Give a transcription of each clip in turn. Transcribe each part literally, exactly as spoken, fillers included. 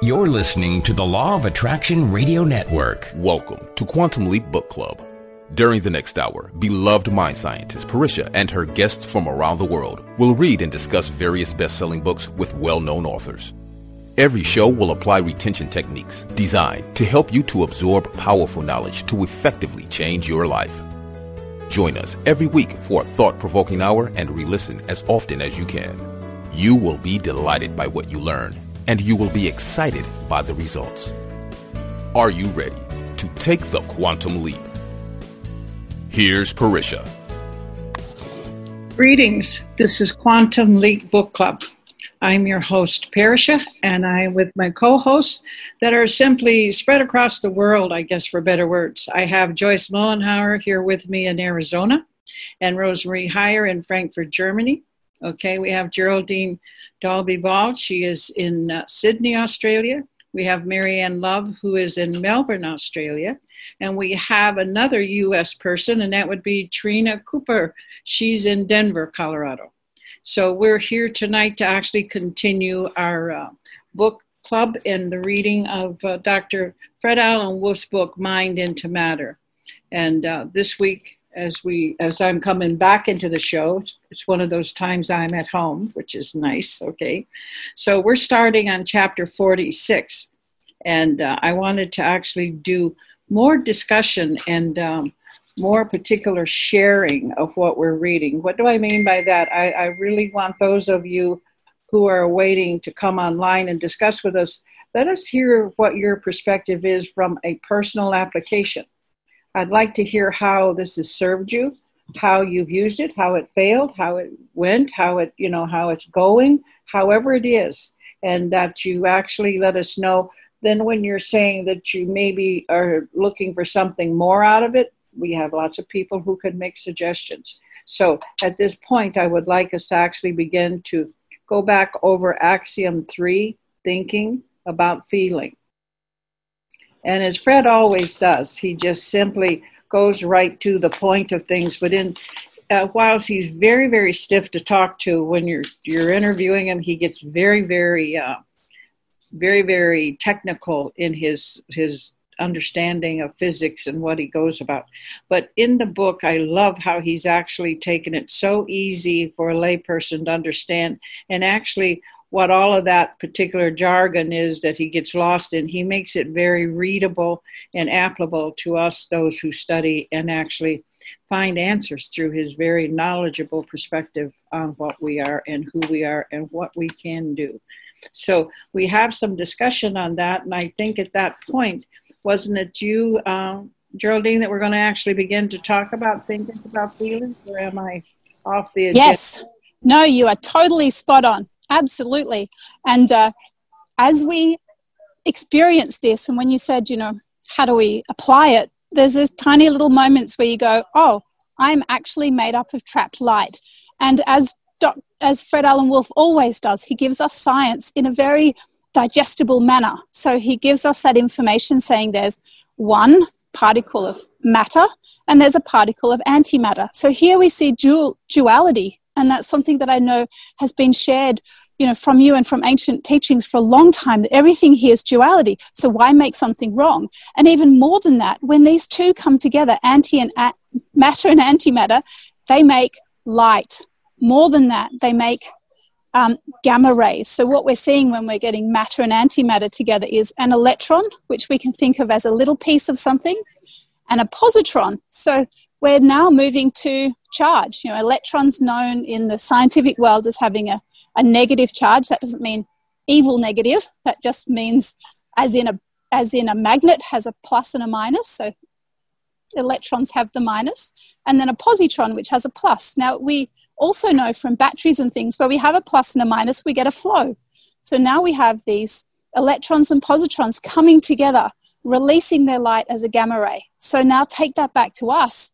You're listening to the Law of Attraction Radio Network. Welcome to Quantum Leap Book Club. During the next hour, beloved mind scientist Parisha and her guests from around the world will read and discuss various best-selling books with well-known authors. Every show will apply retention techniques designed to help you to absorb powerful knowledge to effectively change your life. Join us every week for a thought-provoking hour and re-listen as often as you can. You will be delighted by what you learn, and you will be excited by the results. Are you ready to take the quantum leap? Here's Parisha. Greetings. This is Quantum Leap Book Club. I'm your host, Parisha, and I'm with my co-hosts that are simply spread across the world, I guess, for better words. I have Joyce Mollenhauer here with me in Arizona, and Rosemarie Heyer in Frankfurt, Germany. Okay, we have Geraldine Dalby-Ball. She is in uh, Sydney, Australia. We have Marianne Love, who is in Melbourne, Australia. And we have another U S person, and that would be Trina Cooper. She's in Denver, Colorado. So we're here tonight to actually continue our uh, book club and the reading of uh, Doctor Fred Alan Wolf's book, Mind into Matter. And uh, this week, as we as I'm coming back into the show, it's one of those times I'm at home, which is nice, okay? So we're starting on chapter forty-six. And uh, I wanted to actually do more discussion and um, more particular sharing of what we're reading. What do I mean by that? I, I really want those of you who are waiting to come online and discuss with us, let us hear what your perspective is from a personal application. I'd like to hear how this has served you, how you've used it, how it failed, how it went, how it, you know, how it's going, however it is, and that you actually let us know. Then when you're saying that you maybe are looking for something more out of it, we have lots of people who could make suggestions. So at this point, I would like us to actually begin to go back over axiom three, thinking about feeling. And as Fred always does, he just simply goes right to the point of things. But in uh, whilst he's very, very stiff to talk to when you're you're interviewing him, he gets very, very, uh, very, very technical in his his. understanding of physics and what he goes about. But in the book, I love how he's actually taken it so easy for a layperson to understand, and actually what all of that particular jargon is that he gets lost in, he makes it very readable and applicable to us, those who study and actually find answers through his very knowledgeable perspective on what we are and who we are and what we can do. So we have some discussion on that, and I think at that point, wasn't it you, uh, Geraldine, that we're going to actually begin to talk about thinking about feelings, or am I off the agenda? Yes. No, you are totally spot on. Absolutely. And uh, as we experience this, and when you said, you know, how do we apply it? There's these tiny little moments where you go, oh, I'm actually made up of trapped light. And as doc- as Fred Alan Wolf always does, he gives us science in a very digestible manner. So he gives us that information saying there's one particle of matter and there's a particle of antimatter. So here we see dual duality, and that's something that I know has been shared, you know, from you and from ancient teachings for a long time, that everything here is duality. So why make something wrong? And even more than that, when these two come together, anti and a- matter and antimatter, they make light. More than that, they make Um, gamma rays. So what we're seeing when we're getting matter and antimatter together is an electron, which we can think of as a little piece of something, and a positron. So we're now moving to charge. You know, electrons known in the scientific world as having a, a negative charge. That doesn't mean evil negative. That just means as in a as in a magnet has a plus and a minus. So electrons have the minus, and then a positron, which has a plus. Now we also know from batteries and things where we have a plus and a minus, we get a flow. So now we have these electrons and positrons coming together, releasing their light as a gamma ray. So now take that back to us.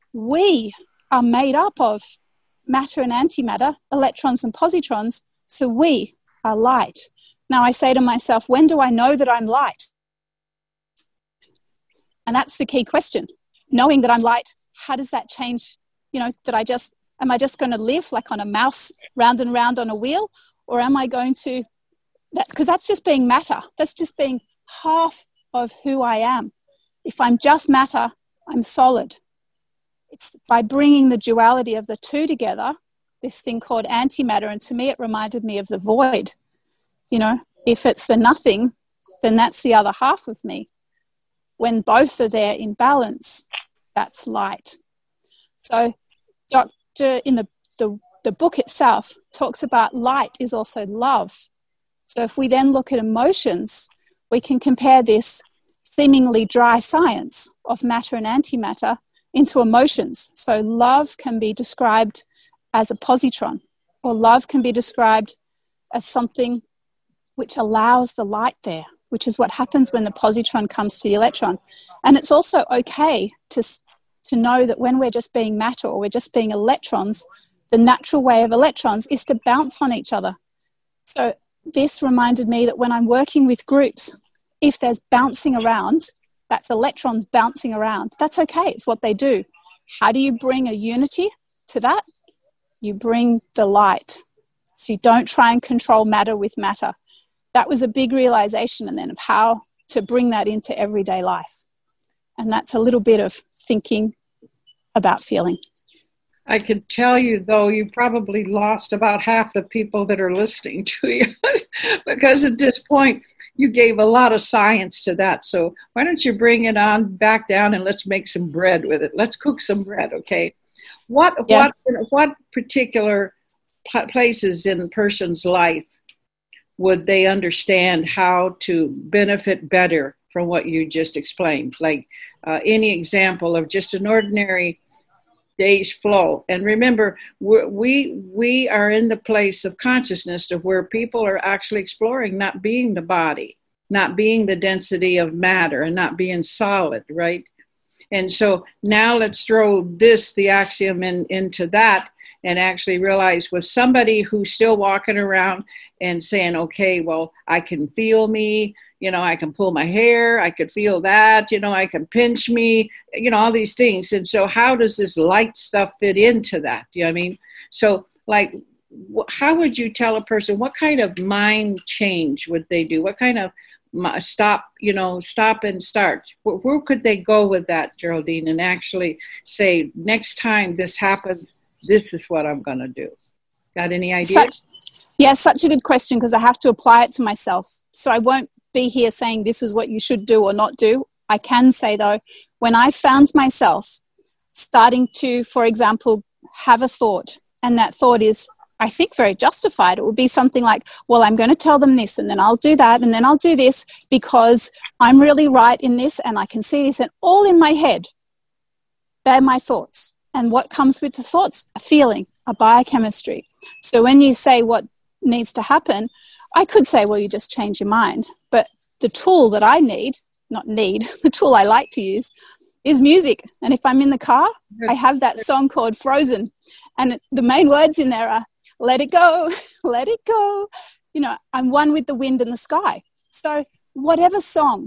We are made up of matter and antimatter, electrons and positrons, so we are light. Now I say to myself, when do I know that I'm light? And that's the key question. Knowing that I'm light, how does that change? You know, that I just, am I just going to live like on a mouse, round and round on a wheel? Or am I going to that, because that's just being matter. That's just being half of who I am. If I'm just matter, I'm solid. It's by bringing the duality of the two together, this thing called antimatter, and to me it reminded me of the void. You know, if it's the nothing, then that's the other half of me. When both are there in balance, that's light. So Doctor in the, the, the book itself talks about light is also love. So if we then look at emotions, we can compare this seemingly dry science of matter and antimatter into emotions. So love can be described as a positron, or love can be described as something which allows the light there, which is what happens when the positron comes to the electron. And it's also okay to, to know that when we're just being matter or we're just being electrons, the natural way of electrons is to bounce on each other. So this reminded me that when I'm working with groups, if there's bouncing around, that's electrons bouncing around. That's okay. It's what they do. How do you bring a unity to that? You bring the light. So you don't try and control matter with matter. That was a big realization, and then of how to bring that into everyday life. And that's a little bit of thinking about feeling. I can tell you, though, you probably lost about half the people that are listening to you because at this point, you gave a lot of science to that. So why don't you bring it on back down and let's make some bread with it. Let's cook some bread, okay? What yeah. what what particular places in a person's life would they understand how to benefit better from what you just explained? Like uh, any example of just an ordinary day's flow. And remember, we're, we we are in the place of consciousness of where people are actually exploring not being the body, not being the density of matter, and not being solid, right? And so now let's throw this, the axiom, in, into that, and actually realize with somebody who's still walking around and saying, okay, well, I can feel me, you know, I can pull my hair, I could feel that, you know, I can pinch me, you know, all these things. And so how does this light stuff fit into that? You know what I mean? So like, how would you tell a person, what kind of mind change would they do? What kind of stop, you know, stop and start? Where, where could they go with that, Geraldine, and actually say, next time this happens, this is what I'm going to do? Got any ideas? Such, yeah, such a good question, because I have to apply it to myself. So I won't be here saying this is what you should do or not do. I can say, though, when I found myself starting to, for example, have a thought, and that thought is, I think, very justified. It would be something like, well, I'm going to tell them this, and then I'll do that, and then I'll do this because I'm really right in this, and I can see this, and all in my head, they're my thoughts. And what comes with the thoughts? A feeling, a biochemistry. So when you say what needs to happen, I could say, well, you just change your mind. But the tool that I need, not need, the tool I like to use is music. And if I'm in the car, I have that song called Frozen. And the main words in there are, let it go, let it go. You know, I'm one with the wind and the sky. So whatever song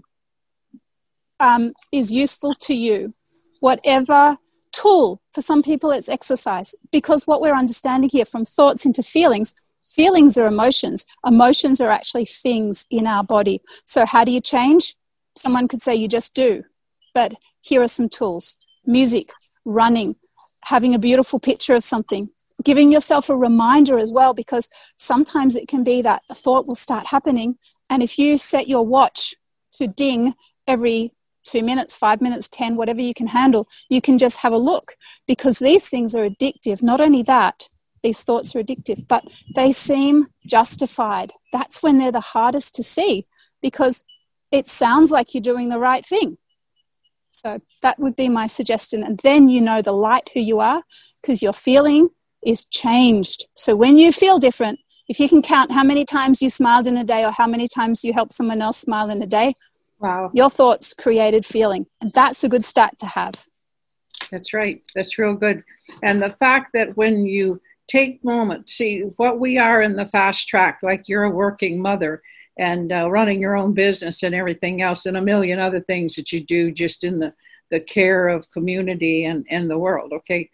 um, is useful to you, whatever tool, for some people it's exercise, because what we're understanding here from thoughts into feelings, feelings are emotions. Emotions are actually things in our body. So how do you change? Someone could say you just do, but here are some tools: music, running, having a beautiful picture of something, giving yourself a reminder as well, because sometimes it can be that a thought will start happening, and if you set your watch to ding every two minutes, five minutes, ten, whatever you can handle, you can just have a look, because these things are addictive. Not only that, these thoughts are addictive, but they seem justified. That's when they're the hardest to see, because it sounds like you're doing the right thing. So that would be my suggestion. And then you know the light who you are, because your feeling is changed. So when you feel different, if you can count how many times you smiled in a day or how many times you helped someone else smile in a day, wow, your thoughts created feeling. And that's a good stat to have. That's right. That's real good. And the fact that when you take moments, see what we are in the fast track, like you're a working mother and uh, running your own business and everything else, and a million other things that you do just in the, the care of community and, and the world, okay?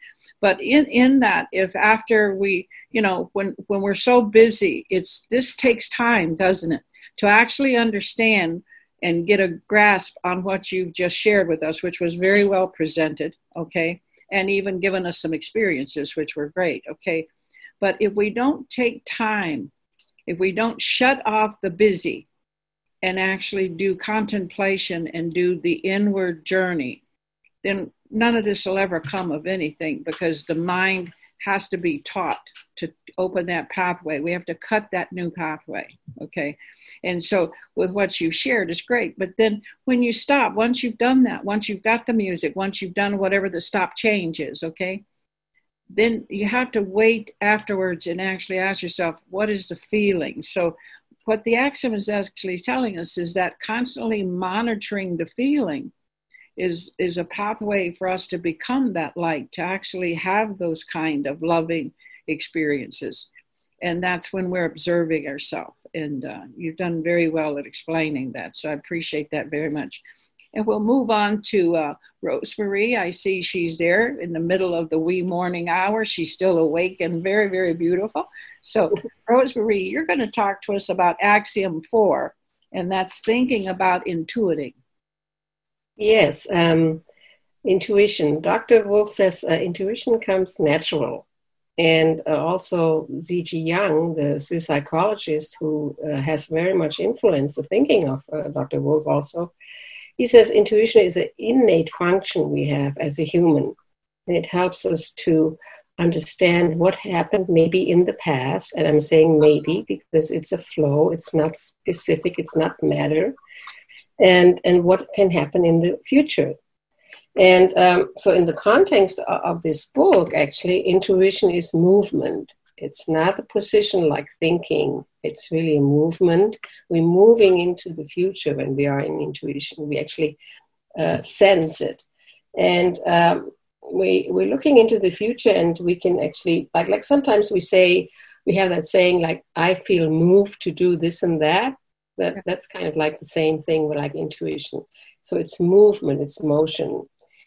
But in, in that, if after we, you know, when, when we're so busy, it's, this takes time, doesn't it? To actually understand and get a grasp on what you've just shared with us, which was very well presented, okay? And even given us some experiences, which were great, okay? But if we don't take time, if we don't shut off the busy and actually do contemplation and do the inward journey, then none of this will ever come of anything, because the mind has to be taught to open that pathway. We have to cut that new pathway, okay? And so with what you shared is great. But then when you stop, once you've done that, once you've got the music, once you've done whatever the stop change is, okay? Then you have to wait afterwards and actually ask yourself, what is the feeling? So what the axiom is actually telling us is that constantly monitoring the feeling is, is a pathway for us to become that light, to actually have those kind of loving experiences. And that's when we're observing ourselves. And uh, you've done very well at explaining that. So I appreciate that very much. And we'll move on to uh, Rosemary. I see she's there in the middle of the wee morning hour. She's still awake and very, very beautiful. So Rosemary, you're going to talk to us about axiom four, and that's thinking about intuiting. Yes, um, intuition. Doctor Wolf says uh, intuition comes natural. And uh, also Z G Young, the psychologist who uh, has very much influenced the thinking of uh, Doctor Wolf also, he says intuition is an innate function we have as a human. And it helps us to understand what happened maybe in the past. And I'm saying maybe because it's a flow, it's not specific, it's not matter. And, and what can happen in the future. And um, so in the context of, of this book, actually, intuition is movement. It's not a position like thinking. It's really a movement. We're moving into the future when we are in intuition. We actually uh, sense it. And um, we, we're looking into the future, and we can actually, like, like sometimes we say, we have that saying, like, I feel moved to do this and that. That that's kind of like the same thing with like intuition. So it's movement, it's motion.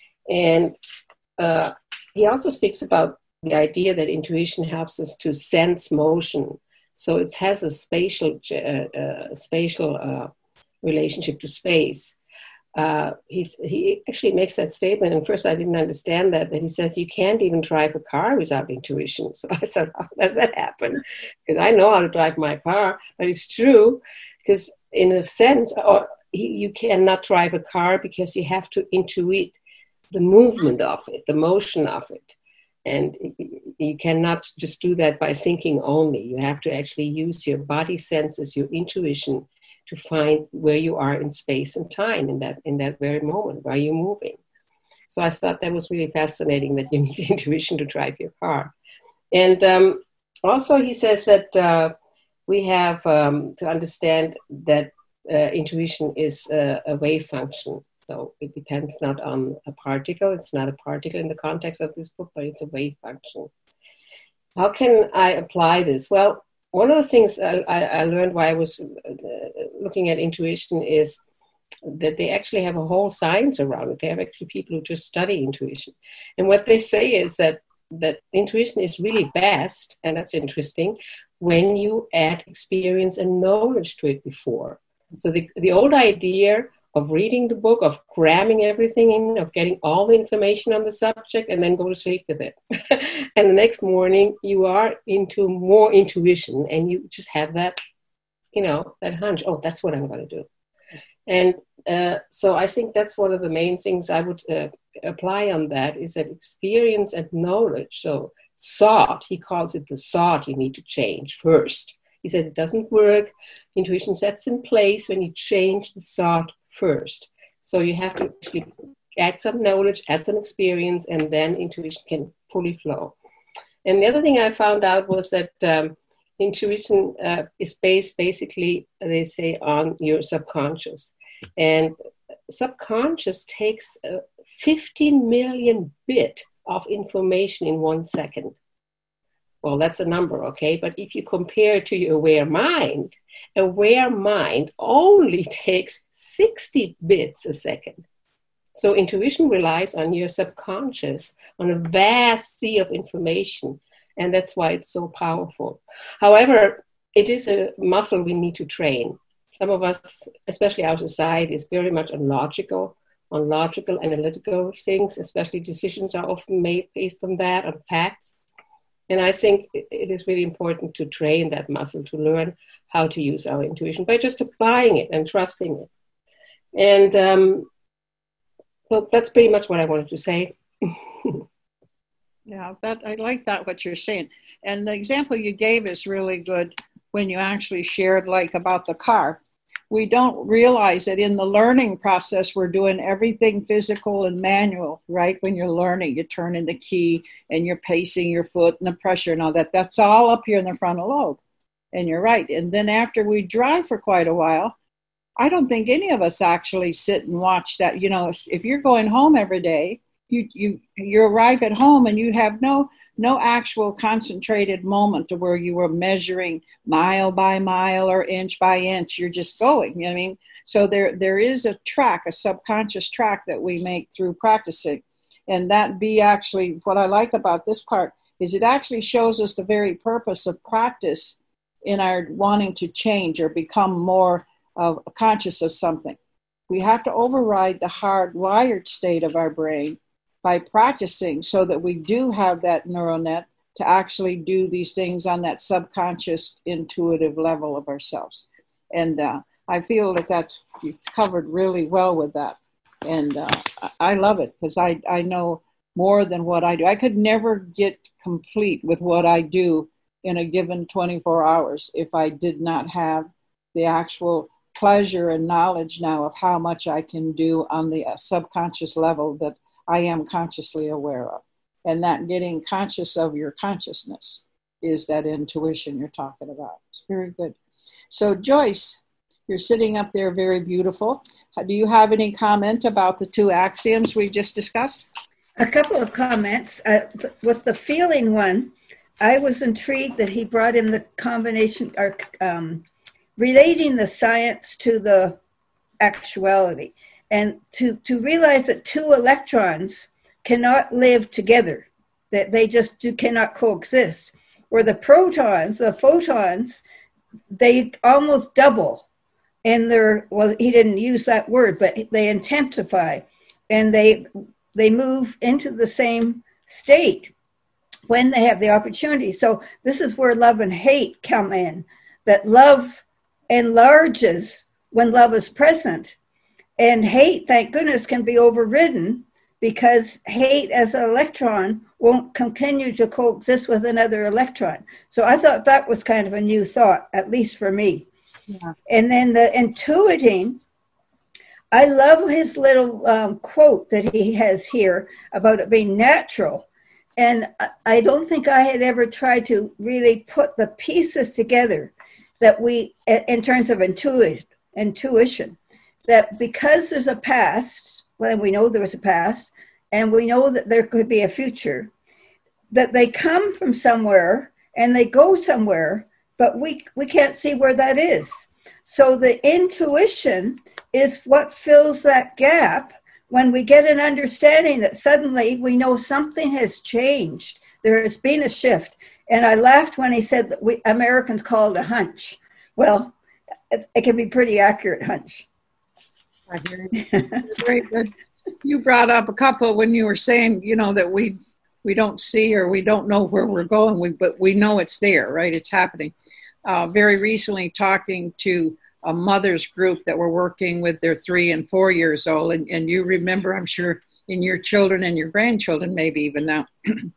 And uh, he also speaks about the idea that intuition helps us to sense motion. So it has a spatial, uh, uh, spatial uh, relationship to space. Uh, he's, he actually makes that statement. And first I didn't understand that, that he says you can't even drive a car without intuition. So I said, how does that happen? Because I know how to drive my car, but it's true. Because in a sense, or you cannot drive a car because you have to intuit the movement of it, the motion of it. And you cannot just do that by thinking only. You have to actually use your body senses, your intuition, to find where you are in space and time in that, in that very moment, where you're moving. So I thought that was really fascinating, that you need intuition to drive your car. And um, also he says that uh, we have um, to understand that uh, intuition is uh, a wave function. So it depends not on a particle. It's not a particle in the context of this book, but it's a wave function. How can I apply this? Well, one of the things I, I learned while I was looking at intuition is that they actually have a whole science around it. They have actually people who just study intuition. And what they say is that that intuition is really best, and that's interesting, when you add experience and knowledge to it before. So the, the old idea of reading the book, of cramming everything in, of getting all the information on the subject and then go to sleep with it. And the next morning you are into more intuition and you just have that, you know, that hunch, oh, that's what I'm going to do. And uh, so I think that's one of the main things I would uh, apply on that, is that experience and knowledge. So thought, he calls it the thought you need to change first. He said it doesn't work. Intuition sets in place when you change the thought first. So you have to actually add some knowledge, add some experience, and then intuition can fully flow. And the other thing I found out was that um, intuition uh, is based basically, they say, on your subconscious. And subconscious takes uh, fifteen million bit of information in one second. Well, that's a number, okay? But if you compare it to your aware mind, aware mind only takes sixty bits a second. So intuition relies on your subconscious, on a vast sea of information. And that's why it's so powerful. However, it is a muscle we need to train. Some of us, especially our society, is very much on logical, on logical, analytical things, especially decisions are often made based on that, on facts. And I think it is really important to train that muscle, to learn how to use our intuition by just applying it and trusting it. And um, well, that's pretty much what I wanted to say. Yeah, that I like that, what you're saying. And the example you gave is really good when you actually shared like about the car. We don't realize that in the learning process, we're doing everything physical and manual, right? When you're learning, you turn in the key and you're pacing your foot and the pressure and all that. That's all up here in the frontal lobe. And you're right. And then after we drive for quite a while, I don't think any of us actually sit and watch that. You know, if you're going home every day, you you you arrive at home and you have no no actual concentrated moment to where you were measuring mile by mile or inch by inch. You're just going, you know what I mean? So there there is a track, a subconscious track that we make through practicing. And that be actually, what I like about this part is it actually shows us the very purpose of practice in our wanting to change or become more of conscious of something. We have to override the hardwired state of our brain by practicing so that we do have that neural net to actually do these things on that subconscious intuitive level of ourselves. And uh, I feel that that's it's covered really well with that. And uh, I love it because I, I know more than what I do. I could never get complete with what I do in a given twenty-four hours if I did not have the actual pleasure and knowledge now of how much I can do on the uh, subconscious level that I am consciously aware of. And that getting conscious of your consciousness is that intuition you're talking about. It's very good. So Joyce, you're sitting up there very beautiful. Do you have any comment about the two axioms we just discussed? A couple of comments. Uh, th- with the feeling one, I was intrigued that he brought in the combination, or um, relating the science to the actuality, and to, to realize that two electrons cannot live together, that they just do, cannot coexist. Or the protons, the photons, they almost double in their, well, he didn't use that word, but they intensify and they they move into the same state when they have the opportunity. So this is where love and hate come in, that love enlarges when love is present. And hate, thank goodness, can be overridden because hate as an electron won't continue to coexist with another electron. So I thought that was kind of a new thought, at least for me. Yeah. And then the intuiting, I love his little um, quote that he has here about it being natural. And I don't think I had ever tried to really put the pieces together that we, in terms of intuit, intuition, that because there's a past, well, we know there was a past, and we know that there could be a future, that they come from somewhere and they go somewhere, but we, we can't see where that is. So the intuition is what fills that gap when we get an understanding that suddenly we know something has changed. There has been a shift. And I laughed when he said that we Americans call it a hunch. Well, it, it can be pretty accurate hunch. I hear you. Very good. You brought up a couple when you were saying, you know, that we we don't see or we don't know where we're going, we, but we know it's there, right? It's happening. Uh, very recently talking to a mother's group that were working with their three and four years old. And, and you remember, I'm sure, in your children and your grandchildren, maybe even now,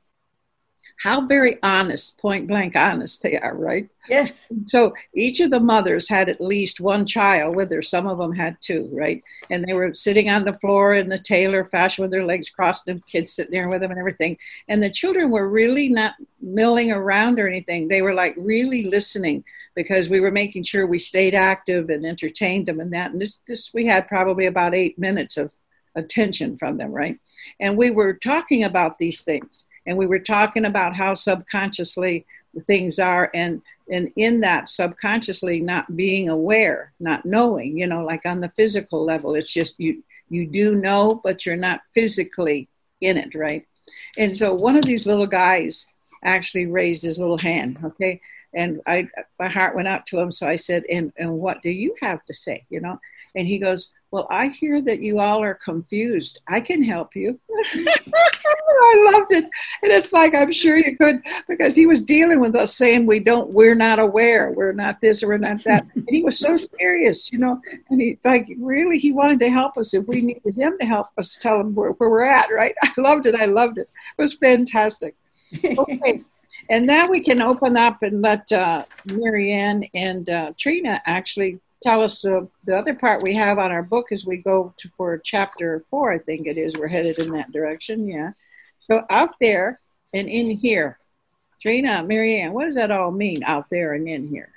how very honest, point blank honest they are, right? Yes. So each of the mothers had at least one child with her. Some of them had two, right? And they were sitting on the floor in the tailor fashion with their legs crossed and kids sitting there with them and everything. And the children were really not milling around or anything. They were like really listening because we were making sure we stayed active and entertained them and that. And this, this we had probably about eight minutes of attention from them, right? And we were talking about these things. And we were talking about how subconsciously things are, and, and in that subconsciously not being aware, not knowing, you know, like on the physical level, it's just you You do know, but you're not physically in it, right? And so one of these little guys actually raised his little hand, okay? And I, my heart went out to him. So I said, and, and what do you have to say, you know? And he goes, well, I hear that you all are confused. I can help you. I loved it. And it's like, I'm sure you could, because he was dealing with us saying, we don't, we're not aware. We're not this or we're not that. And he was so serious, you know, and he like, really, he wanted to help us if we needed him to help us tell him where, where we're at, right? I loved it. I loved it. It was fantastic. Okay. And now we can open up and let uh, Marianne and uh, Trina actually tell us the, the other part we have on our book as we go to for chapter four, I think it is. We're headed in that direction, yeah. So out there and in here. Trina, Marianne, what does that all mean, out there and in here?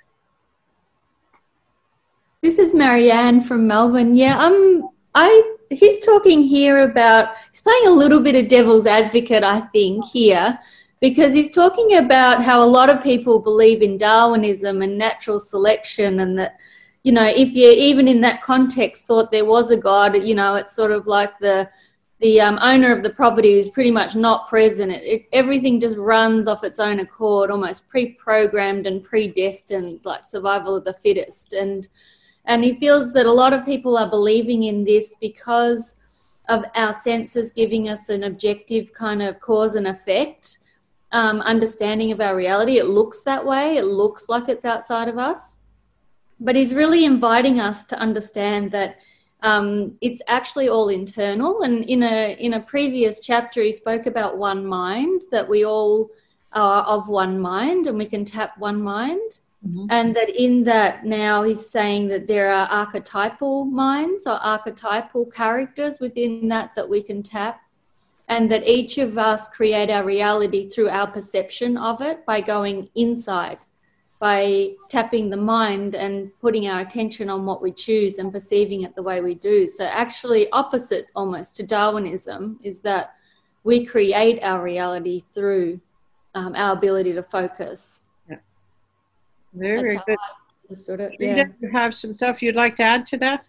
This is Marianne from Melbourne. Yeah, um, I he's talking here about, he's playing a little bit of devil's advocate, I think, here, because he's talking about how a lot of people believe in Darwinism and natural selection, and that, you know, if you even in that context thought there was a God, you know, it's sort of like the the um, owner of the property is pretty much not present. It, it, everything just runs off its own accord, almost pre-programmed and predestined, like survival of the fittest. And and he feels that a lot of people are believing in this because of our senses giving us an objective kind of cause and effect um, understanding of our reality. It looks that way. It looks like it's outside of us. But he's really inviting us to understand that um, it's actually all internal. And in a in a previous chapter, he spoke about one mind, that we all are of one mind and we can tap one mind. Mm-hmm. And that in that now he's saying that there are archetypal minds or archetypal characters within that that we can tap. And that each of us create our reality through our perception of it by going inside, by tapping the mind and putting our attention on what we choose and perceiving it the way we do. So actually opposite almost to Darwinism is that we create our reality through um, our ability to focus. Yeah. Very, very good. Sort of, yeah. yeah. You have some stuff you'd like to add to that?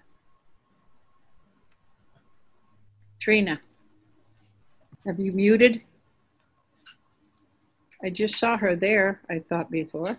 Trina, have you muted? I just saw her there, I thought before.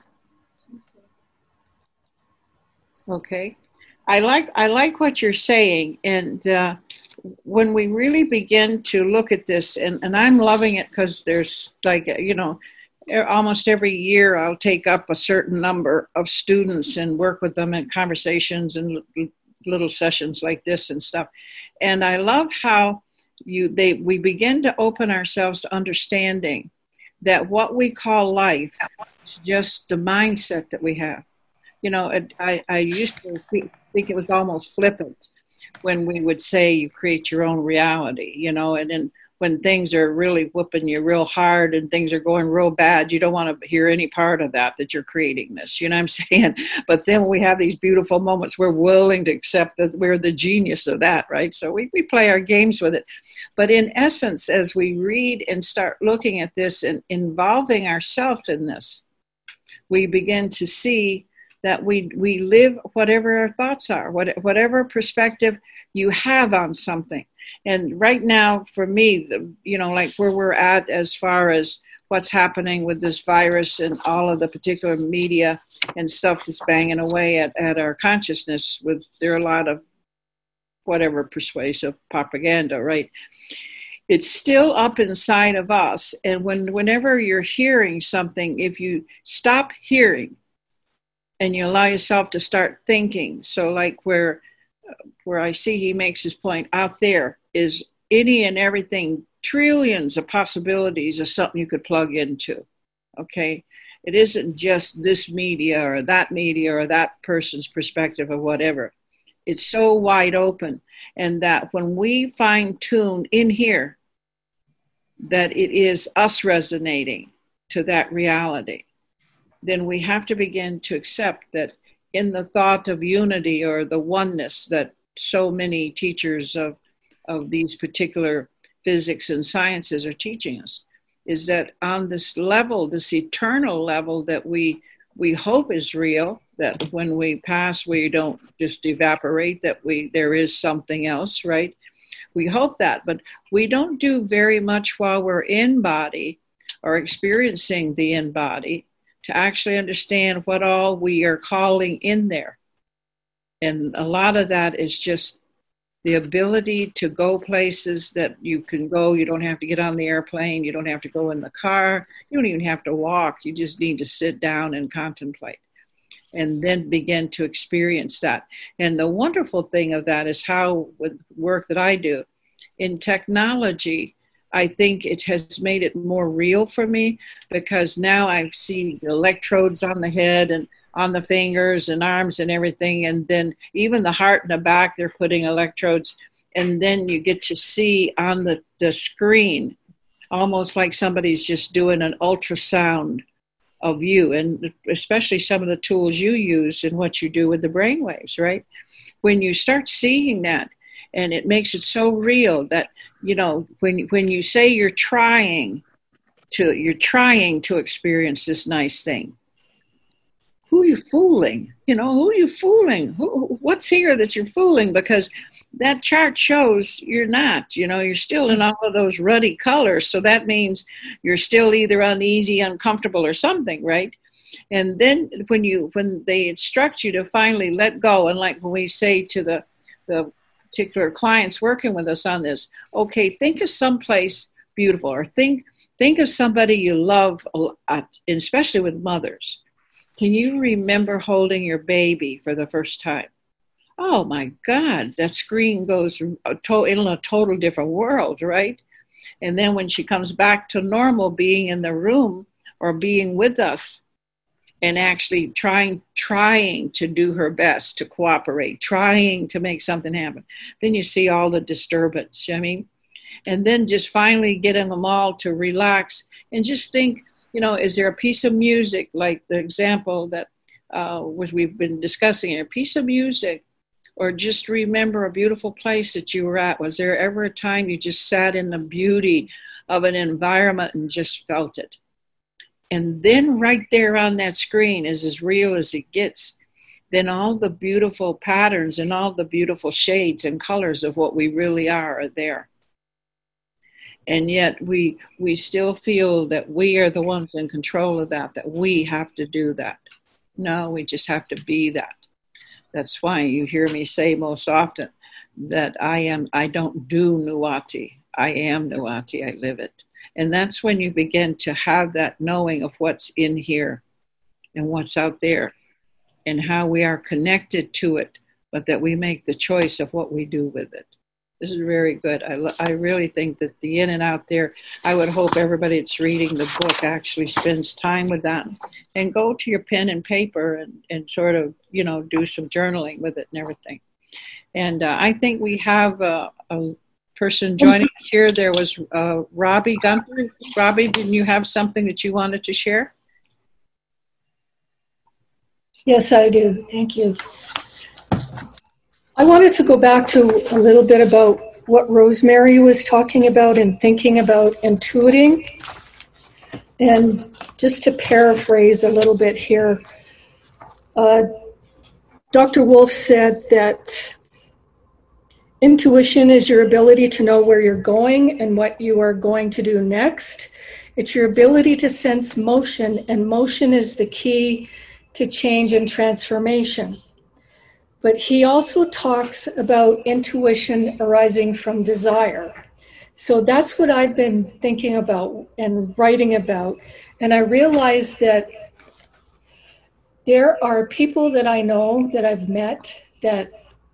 Okay, I like I like what you're saying, and uh, when we really begin to look at this, and, and I'm loving it because there's like, you know, almost every year I'll take up a certain number of students and work with them in conversations and little sessions like this and stuff, and I love how you they we begin to open ourselves to understanding that what we call life is just the mindset that we have. You know, I, I used to think it was almost flippant when we would say you create your own reality, you know, and then when things are really whooping you real hard and things are going real bad, you don't want to hear any part of that, that you're creating this, you know what I'm saying? But then we have these beautiful moments, we're willing to accept that we're the genius of that, right? So we, we play our games with it. But in essence, as we read and start looking at this and involving ourselves in this, we begin to see that we we live whatever our thoughts are, what, whatever perspective you have on something. And right now, for me, the, you know, like where we're at as far as what's happening with this virus and all of the particular media and stuff that's banging away at, at our consciousness, with there are a lot of whatever persuasive propaganda, right? It's still up inside of us. And when whenever you're hearing something, if you stop hearing, and you allow yourself to start thinking. So like where where I see he makes his point, out there is any and everything, trillions of possibilities of something you could plug into, okay? It isn't just this media or that media or that person's perspective or whatever. It's so wide open. And that when we fine tune in here, that it is us resonating to that reality, then we have to begin to accept that in the thought of unity or the oneness that so many teachers of, of these particular physics and sciences are teaching us, is that on this level, this eternal level that we we hope is real, that when we pass, we don't just evaporate, that we there is something else, right? We hope that, but we don't do very much while we're in body or experiencing the in body to actually understand what all we are calling in there. And a lot of that is just the ability to go places that you can go. You don't have to get on the airplane. You don't have to go in the car. You don't even have to walk. You just need to sit down and contemplate and then begin to experience that. And the wonderful thing of that is how, with work that I do in technology, I think it has made it more real for me, because now I see the electrodes on the head and on the fingers and arms and everything. And then even the heart in the back, they're putting electrodes. And then you get to see on the, the screen, almost like somebody's just doing an ultrasound of you. And especially some of the tools you use and what you do with the brainwaves, right? When you start seeing that, and it makes it so real that, you know, when, when you say you're trying to, you're trying to experience this nice thing, who are you fooling? You know, who are you fooling? Who, what's here that you're fooling? Because that chart shows you're not, you know, you're still in all of those ruddy colors. So that means you're still either uneasy, uncomfortable, or something, right? And then when you, when they instruct you to finally let go, and like when we say to the, the particular clients working with us on this, okay, think of someplace beautiful, or think, think of somebody you love a lot, especially with mothers. Can you remember holding your baby for the first time? Oh my God, that screen goes in a total different world, right? And then when she comes back to normal, being in the room or being with us and actually trying, trying to do her best to cooperate, trying to make something happen, then you see all the disturbance, I mean, and then just finally getting them all to relax and just think, you know, is there a piece of music, like the example that uh, was we've been discussing, a piece of music, or just remember a beautiful place that you were at? Was there ever a time you just sat in the beauty of an environment and just felt it? And then right there on that screen is as real as it gets. Then all the beautiful patterns and all the beautiful shades and colors of what we really are are there. And yet we we still feel that we are the ones in control of that, that we have to do that. No, we just have to be that. That's why you hear me say most often that I am, I don't do Nuati. I am Nuati, I live it. And that's when you begin to have that knowing of what's in here and what's out there and how we are connected to it, but that we make the choice of what we do with it. This is very good. I, I really think that the in and out there, I would hope everybody that's reading the book actually spends time with that and go to your pen and paper and, and sort of, you know, do some journaling with it and everything. And uh, I think we have a, a person joining us here. There was uh, Robbie Gunther. Robbie, didn't you have something that you wanted to share? Yes, I do. Thank you. I wanted to go back to a little bit about what Rosemary was talking about and thinking about intuiting. And just to paraphrase a little bit here, uh, Doctor Wolf said that intuition is your ability to know where you're going and what you are going to do next. It's your ability to sense motion, and motion is the key to change and transformation. But he also talks about intuition arising from desire. So that's what I've been thinking about and writing about. And I realized that there are people that I know that I've met that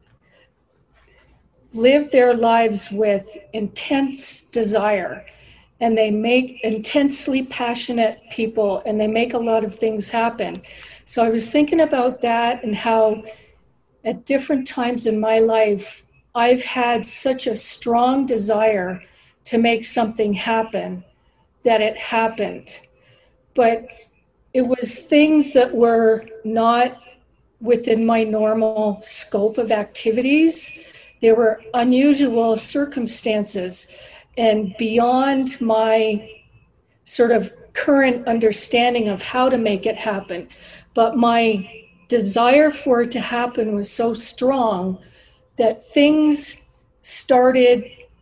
live their lives with intense desire, and they make intensely passionate people, and they make a lot of things happen. So I was thinking about that and how at different times in my life, I've had such a strong desire to make something happen that it happened. But it was things that were not within my normal scope of activities. There were unusual circumstances and beyond my sort of current understanding of how to make it happen. But my desire for it to happen was so strong that things started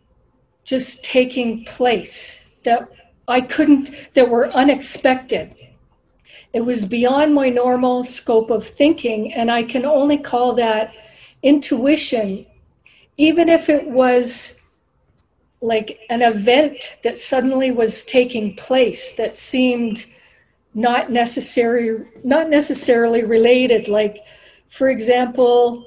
just taking place that I couldn't, that were unexpected. It was beyond my normal scope of thinking, and I can only call that intuition, even if it was like an event that suddenly was taking place that seemed not necessary, not necessarily related. Like, for example,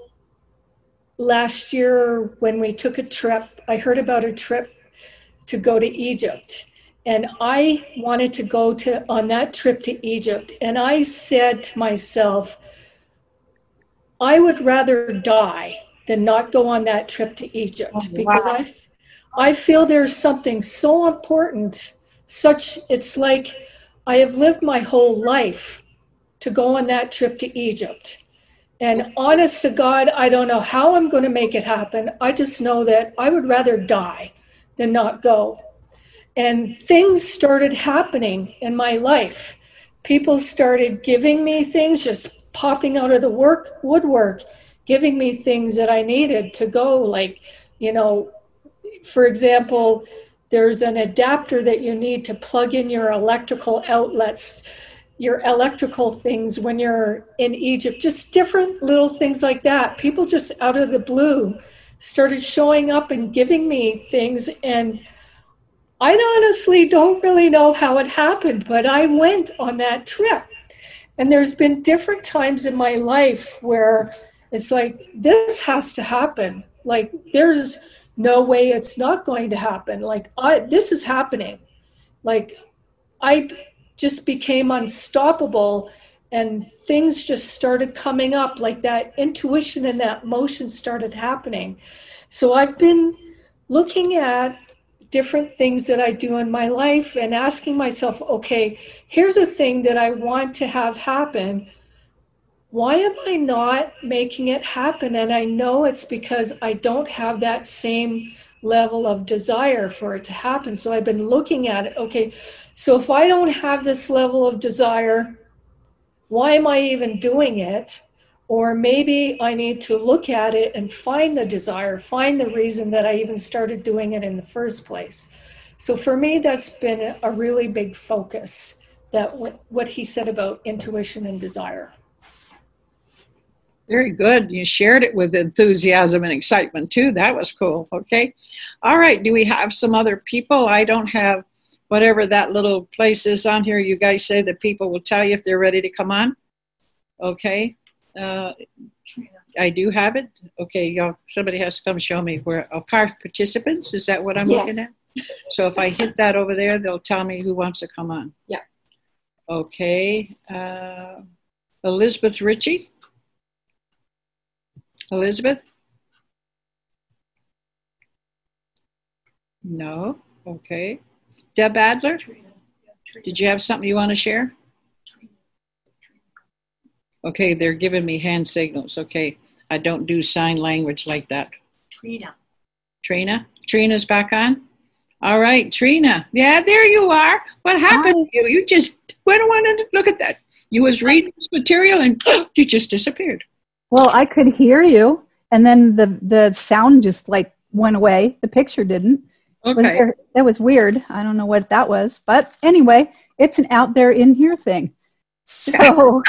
last year when we took a trip, I heard about a trip to go to Egypt. And I wanted to go to on that trip to Egypt. And I said to myself, I would rather die than not go on that trip to Egypt. Oh, because wow. I, I feel there's something so important, such, it's like I have lived my whole life to go on that trip to Egypt. And honest to God, I don't know how I'm going to make it happen. I just know that I would rather die than not go. And things started happening in my life. People started giving me things, just popping out of the work woodwork, giving me things that I needed to go. Like, you know, for example, there's an adapter that you need to plug in your electrical outlets, your electrical things when you're in Egypt, just different little things like that. People just out of the blue started showing up and giving me things. And I honestly don't really know how it happened, but I went on that trip. And there's been different times in my life where it's like, this has to happen. Like, there's no way it's not going to happen. Like, I, this is happening. Like, I just became unstoppable and things just started coming up, like that intuition and that motion started happening. So I've been looking at different things that I do in my life and asking myself, okay, here's a thing that I want to have happen. Why am I not making it happen? And I know it's because I don't have that same level of desire for it to happen. So I've been looking at it. Okay, so if I don't have this level of desire, why am I even doing it? Or maybe I need to look at it and find the desire, find the reason that I even started doing it in the first place. So for me, that's been a really big focus, that what he said about intuition and desire. Very good. You shared it with enthusiasm and excitement too. That was cool. Okay. All right. Do we have some other people? I don't have whatever that little place is on here. You guys say that people will tell you if they're ready to come on. Okay. Uh, I do have it. Okay, y'all. Somebody has to come show me where. Oh, car participants. Is that what I'm yes. looking at? So if I hit that over there, they'll tell me who wants to come on. Yeah. Okay. Uh, Elizabeth Ritchie. Elizabeth. No. Okay. Deb Adler. Did you have something you want to share? Okay, they're giving me hand signals. Okay, I don't do sign language like that. Trina. Trina? Trina's back on? All right, Trina. Yeah, there you are. What happened Hi. to you? You just went on and look at that. You was reading this material and you just disappeared. Well, I could hear you, and then the, the sound just like went away. The picture didn't. Okay. Was there, that was weird. I don't know what that was. But anyway, it's an out there in here thing. So,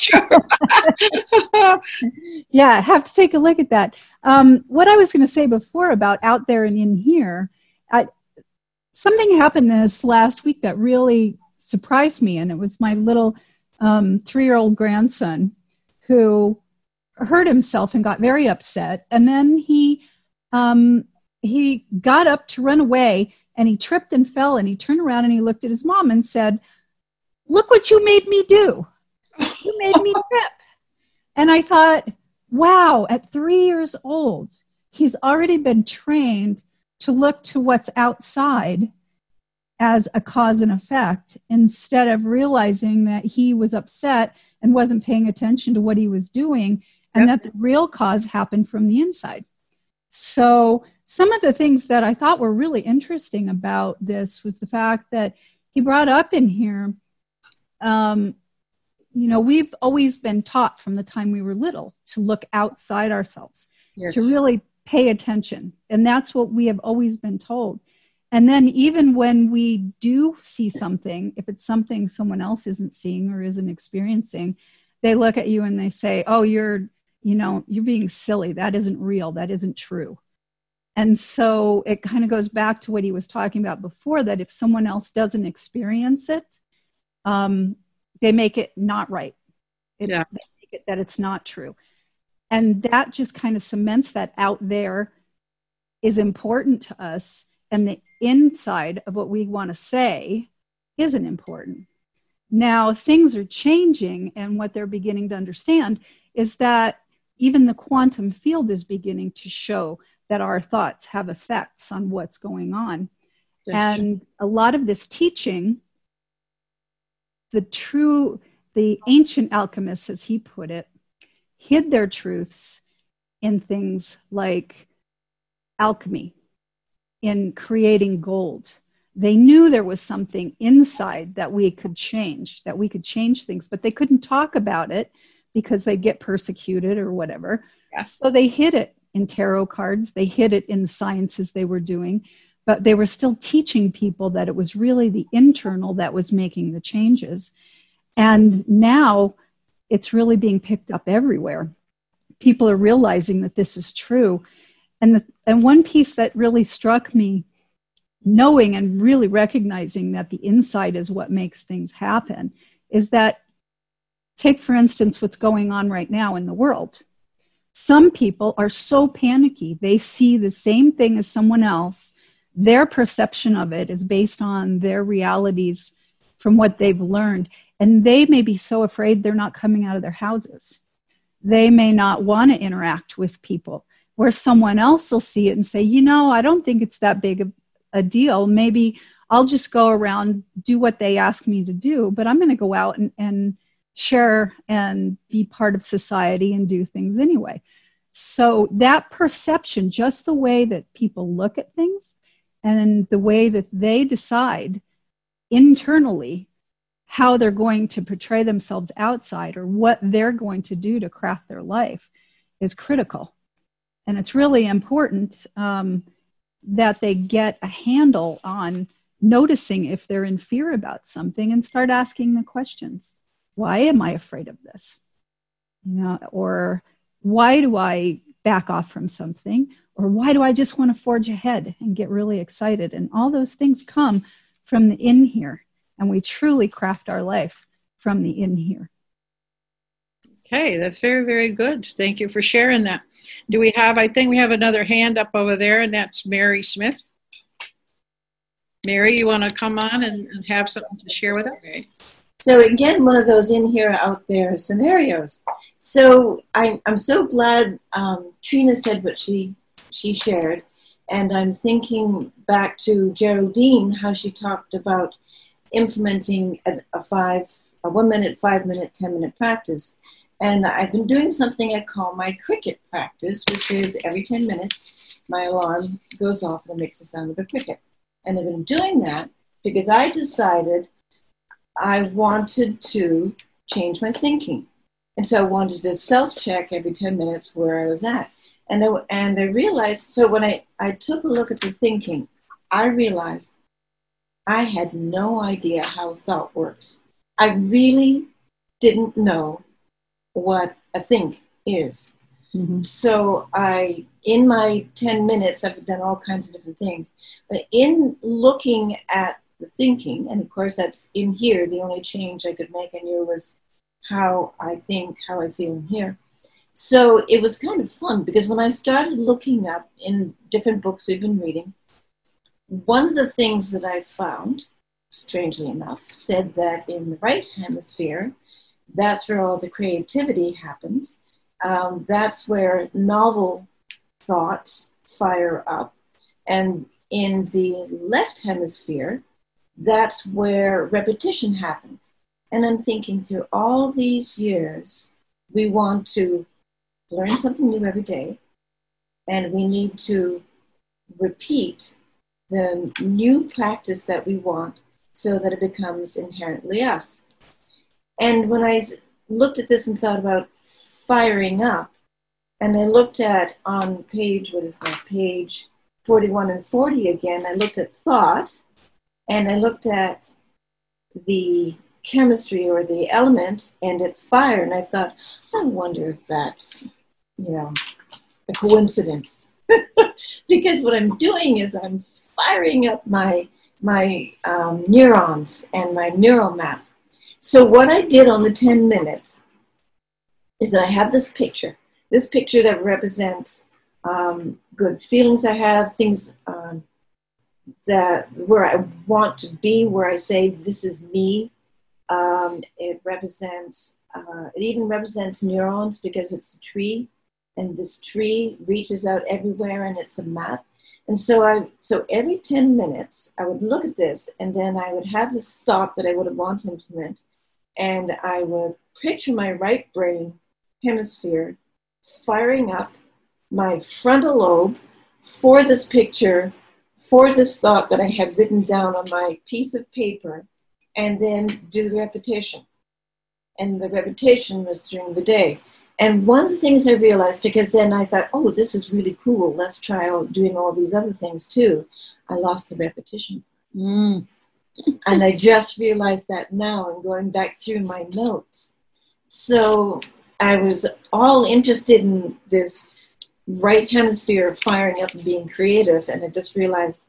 yeah, I have to take a look at that. Um, what I was going to say before about out there and in here, I, something happened this last week that really surprised me, and it was my little um, three-year-old grandson who hurt himself and got very upset, and then he um, he got up to run away, and he tripped and fell, and he turned around and he looked at his mom and said, "Look what you made me do. You made me trip." And I thought, wow, at three years old, he's already been trained to look to what's outside as a cause and effect instead of realizing that he was upset and wasn't paying attention to what he was doing, and yep. that the real cause happened from the inside. So some of the things that I thought were really interesting about this was the fact that he brought up in here, Um, you know, we've always been taught from the time we were little to look outside ourselves, yes. to really pay attention. And that's what we have always been told. And then even when we do see something, if it's something someone else isn't seeing or isn't experiencing, they look at you and they say, oh, you're, you know, you're being silly. That isn't real. That isn't true. And so it kind of goes back to what he was talking about before, that if someone else doesn't experience it, um, they make it not right. It, yeah. They make it that it's not true. And that just kind of cements that out there is important to us. And the inside of what we want to say isn't important. Now, things are changing, and what they're beginning to understand is that even the quantum field is beginning to show that our thoughts have effects on what's going on. Yes. And a lot of this teaching, the true, the ancient alchemists, as he put it, hid their truths in things like alchemy, in creating gold. They knew there was something inside that we could change, that we could change things, but they couldn't talk about it because they'd get persecuted or whatever. Yeah. So they hid it in tarot cards. They hid it in sciences they were doing, but they were still teaching people that it was really the internal that was making the changes. And now it's really being picked up everywhere. People are realizing that this is true. And, the, and one piece that really struck me, knowing and really recognizing that the inside is what makes things happen, is that, take for instance what's going on right now in the world. Some people are so panicky, they see the same thing as someone else. Their perception of it is based on their realities from what they've learned. And they may be so afraid they're not coming out of their houses. They may not want to interact with people, where someone else will see it and say, you know, I don't think it's that big of a deal. Maybe I'll just go around, do what they ask me to do, but I'm going to go out and, and share and be part of society and do things anyway. So that perception, just the way that people look at things and the way that they decide internally how they're going to portray themselves outside or what they're going to do to craft their life, is critical. And it's really important um, that they get a handle on noticing if they're in fear about something and start asking the questions. Why am I afraid of this? You know, or why do I back off from something? Or why do I just want to forge ahead and get really excited? And all those things come from the in here. And we truly craft our life from the in here. Okay, that's very, very good. Thank you for sharing that. Do we have, I think we have another hand up over there, and that's Mary Smith. Mary, you want to come on and, and have something to share with us? Okay. So again, one of those in here, out there scenarios. So I'm, I'm so glad um, Trina said what she, she shared. And I'm thinking back to Geraldine, how she talked about implementing a, a five, a one minute, five minute, ten minute practice. And I've been doing something I call my cricket practice, which is every ten minutes, my alarm goes off and it makes the sound of a cricket. And I've been doing that because I decided I wanted to change my thinking. And so I wanted to self-check every ten minutes where I was at. And I, and I realized, so when I, I took a look at the thinking, I realized I had no idea how thought works. I really didn't know what a think is. Mm-hmm. So I, in my ten minutes, I've done all kinds of different things. But in looking at the thinking, and of course that's in here, the only change I could make in here was how I think, how I feel in here. So it was kind of fun because when I started looking up in different books we've been reading, one of the things that I found, strangely enough, said that in the right hemisphere, that's where all the creativity happens. Um, that's where novel thoughts fire up. And in the left hemisphere, that's where repetition happens. And I'm thinking through all these years, we want to learn something new every day, and we need to repeat the new practice that we want so that it becomes inherently us. And when I looked at this and thought about firing up, and I looked at on page, what is that, page forty-one and forty again, I looked at thought, and I looked at the chemistry or the element, and it's fire. And I thought, I wonder if that's, you know, a coincidence. Because what I'm doing is I'm firing up my my um, neurons and my neural map. So what I did on the ten minutes is that I have this picture, this picture that represents um, good feelings I have, things um, that where I want to be, where I say this is me. Um, it represents, uh, it even represents neurons because it's a tree. And this tree reaches out everywhere, and it's a map. And so I, so every ten minutes, I would look at this, and then I would have this thought that I would want to implement, and I would picture my right brain hemisphere firing up my frontal lobe for this picture, for this thought that I had written down on my piece of paper, and then do the repetition. And the repetition was during the day. And one of the things I realized, because then I thought, oh, this is really cool, let's try out doing all these other things too, I lost the repetition. Mm. And I just realized that now and going back through my notes. So I was all interested in this right hemisphere firing up and being creative, and I just realized,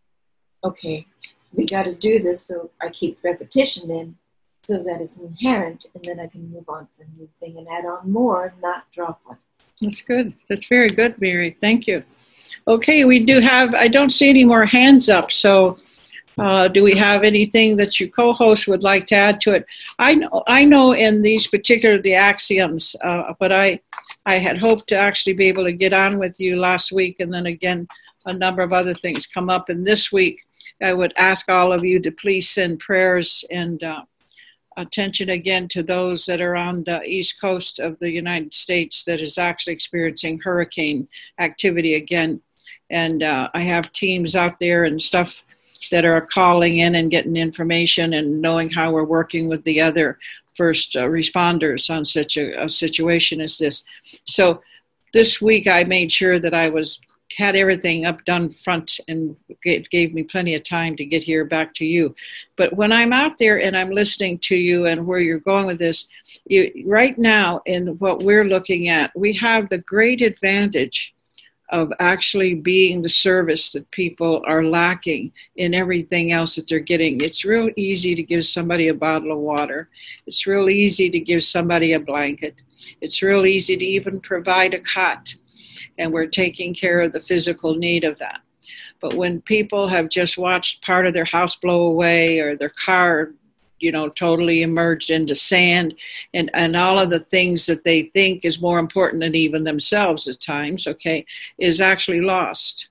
okay, we got to do this, so I keep repetition in, so that it's inherent, and then I can move on to a new thing and add on more, not drop one. That's good. That's very good, Mary. Thank you. Okay, we do have, I don't see any more hands up, so uh, do we have anything that your co-host would like to add to it? I know, I know in these particular, the axioms, uh, but I, I had hoped to actually be able to get on with you last week, and then again, a number of other things come up. And this week, I would ask all of you to please send prayers and uh, attention again to those that are on the east coast of the United States that is actually experiencing hurricane activity again. And uh, I have teams out there and stuff that are calling in and getting information and knowing how we're working with the other first uh, responders on such a, a situation as this. So this week I made sure that I was had everything up done front, and it gave me plenty of time to get here back to you. But when I'm out there and I'm listening to you and where you're going with this, you, right now in what we're looking at, we have the great advantage of actually being the service that people are lacking in everything else that they're getting. It's real easy to give somebody a bottle of water. It's real easy to give somebody a blanket. It's real easy to even provide a cot. And we're taking care of the physical need of that. But when people have just watched part of their house blow away, or their car, you know, totally emerged into sand, and, and all of the things that they think is more important than even themselves at times, okay, is actually lost.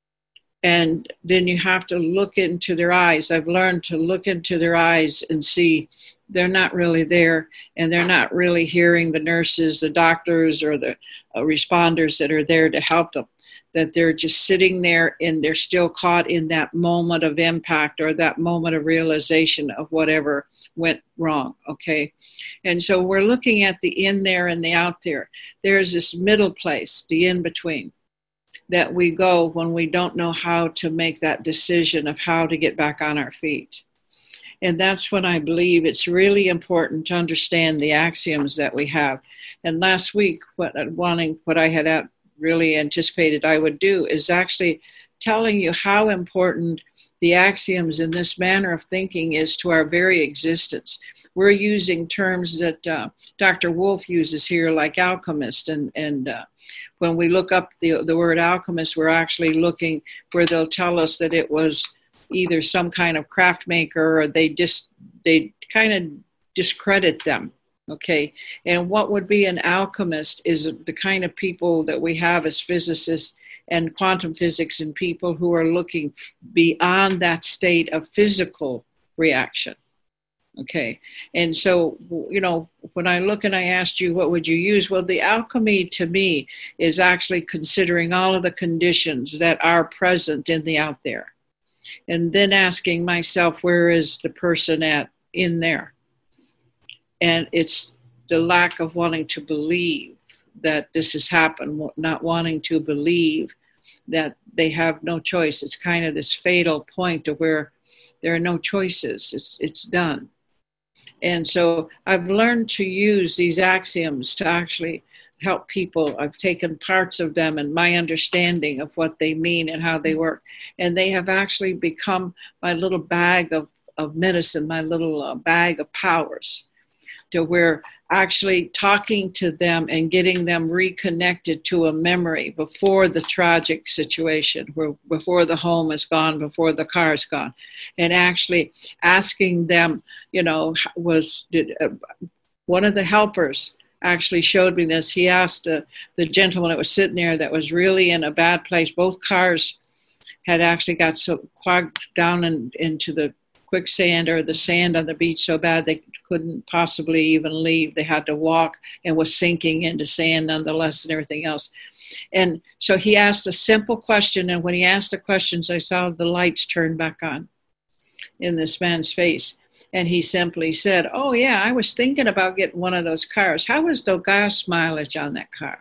And then you have to look into their eyes. I've learned to look into their eyes and see they're not really there, and they're not really hearing the nurses, the doctors, or the uh, responders that are there to help them, that they're just sitting there and they're still caught in that moment of impact or that moment of realization of whatever went wrong, okay? And so we're looking at the in there and the out there. There's this middle place, the in-between, that we go when we don't know how to make that decision of how to get back on our feet. And that's when I believe it's really important to understand the axioms that we have. And last week, what wanting what I had really anticipated I would do is actually telling you how important the axioms in this manner of thinking is to our very existence. We're using terms that uh, Doctor Wolf uses here, like alchemist, and and uh, when we look up the the word alchemist, we're actually looking where they'll tell us that it was either some kind of craft maker, or they just they kind of discredit them, okay? And what would be an alchemist is the kind of people that we have as physicists and quantum physics, and people who are looking beyond that state of physical reaction, okay? And so, you know, when I look and I asked you, what would you use? Well, the alchemy to me is actually considering all of the conditions that are present in the out there. And then asking myself, where is the person at in there? And it's the lack of wanting to believe that this has happened, not wanting to believe that they have no choice. It's kind of this fatal point of where there are no choices. It's, it's done. And so I've learned to use these axioms to actually help people. I've taken parts of them and my understanding of what they mean and how they work. And they have actually become my little bag of, of medicine, my little uh, bag of powers, to where actually talking to them and getting them reconnected to a memory before the tragic situation, where before the home is gone, before the car is gone, and actually asking them, you know, was did uh, one of the helpers actually showed me this. He asked uh, the gentleman that was sitting there that was really in a bad place. Both cars had actually got so clogged down in, into the quicksand or the sand on the beach so bad they couldn't possibly even leave. They had to walk and was sinking into sand nonetheless and everything else. And so he asked a simple question, and when he asked the questions, I saw the lights turn back on in this man's face. And he simply said, oh yeah, I was thinking about getting one of those cars. How was the gas mileage on that car?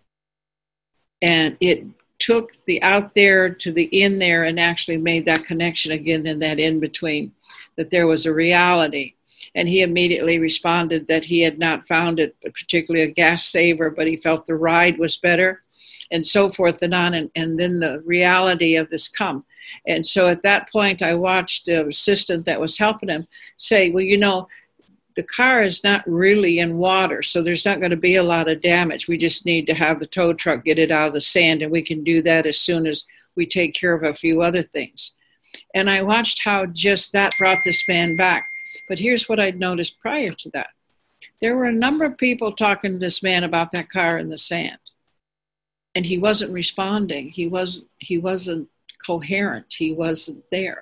And it took the out there to the in there and actually made that connection again in that in between, that there was a reality. And he immediately responded that he had not found it particularly a gas saver, but he felt the ride was better, and so forth and on. And, and then the reality of this come. And so at that point, I watched the assistant that was helping him say, well, you know, the car is not really in water, so there's not going to be a lot of damage. We just need to have the tow truck get it out of the sand, and we can do that as soon as we take care of a few other things. And I watched how just that brought this man back. But here's what I'd noticed prior to that. There were a number of people talking to this man about that car in the sand, and he wasn't responding. He wasn't, he wasn't coherent. He wasn't there.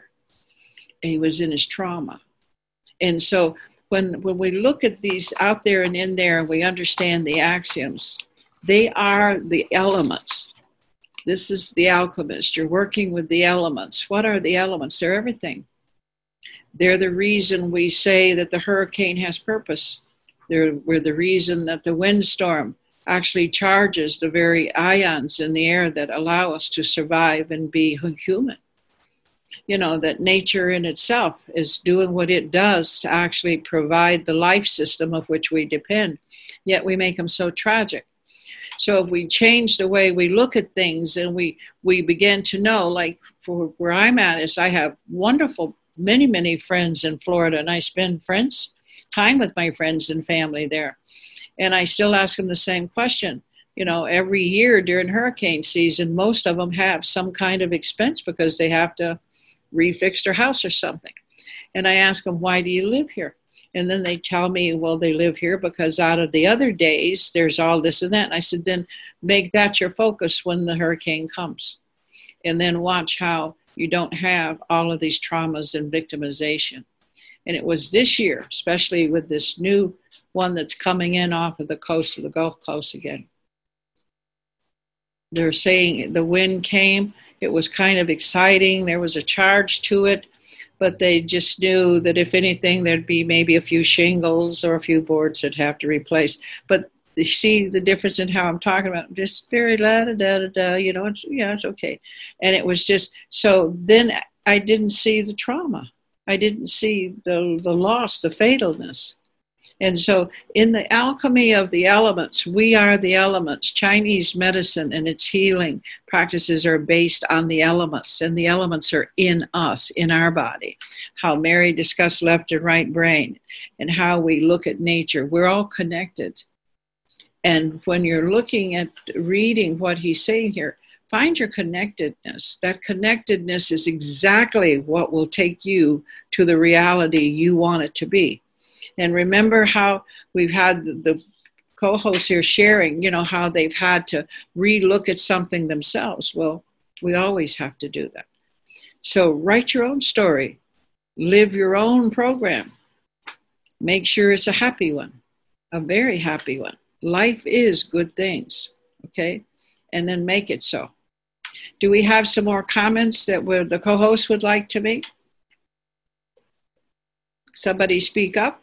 He was in his trauma. And so when when we look at these out there and in there, and we understand the axioms, they are the elements. This is the alchemist. You're working with the elements. What are the elements? They're everything. They're the reason we say that the hurricane has purpose. They're, we're the reason that the windstorm actually charges the very ions in the air that allow us to survive and be human. You know, that nature in itself is doing what it does to actually provide the life system of which we depend, yet we make them so tragic. So if we change the way we look at things and we, we begin to know, like for where I'm at is I have wonderful, many, many friends in Florida, and I spend friends time with my friends and family there. And I still ask them the same question. You know, every year during hurricane season, most of them have some kind of expense because they have to refix their house or something. And I ask them, why do you live here? And then they tell me, well, they live here because out of the other days, there's all this and that. And I said, then make that your focus when the hurricane comes. And then watch how you don't have all of these traumas and victimization. And it was this year, especially with this new one that's coming in off of the coast of the Gulf Coast again. They're saying the wind came. It was kind of exciting. There was a charge to it, but they just knew that if anything, there'd be maybe a few shingles or a few boards that'd have to replace. But you see the difference in how I'm talking about, just very la da da da da, you know, it's, yeah, it's okay. And it was just, so then I didn't see the trauma. I didn't see the, the loss, the fatalness. And so in the alchemy of the elements, we are the elements. Chinese medicine and its healing practices are based on the elements, and the elements are in us, in our body. How Mary discussed left and right brain and how we look at nature. We're all connected. And when you're looking at reading what he's saying here, find your connectedness. That connectedness is exactly what will take you to the reality you want it to be. And remember how we've had the co-hosts here sharing, you know, how they've had to re-look at something themselves. Well, we always have to do that. So write your own story. Live your own program. Make sure it's a happy one, a very happy one. Life is good things, okay? And then make it so. Do we have some more comments that would, the co-host would like to make? Somebody speak up.